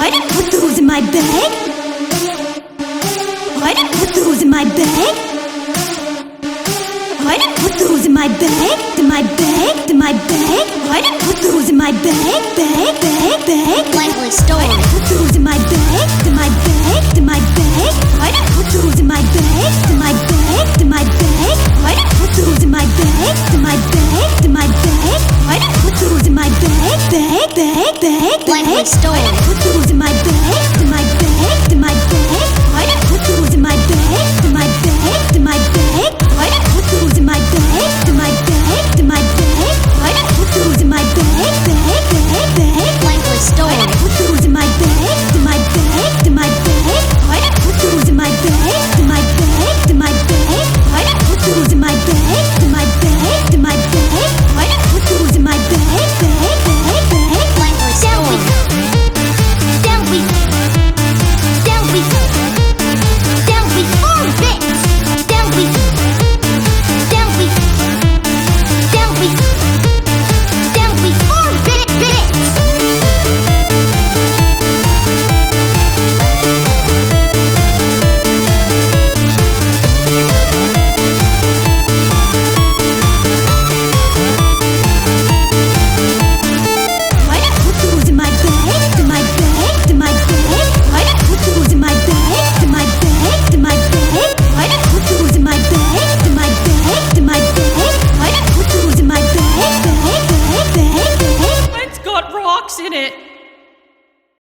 I didn't put those in my bag. I didn't put those in my bag. I didn't put those in my bag. In my bag. In my bag. I didn't put those in my bag. Bag. Likely stolen. I didn't put those in my bag. In my bag. In my bag. I didn't put those in my bag. In my bag. In my bag. I didn't put those in my bag. In my bag. In my bag. I didn't put those in my bag. Bag. Likely stolen. I didn't put those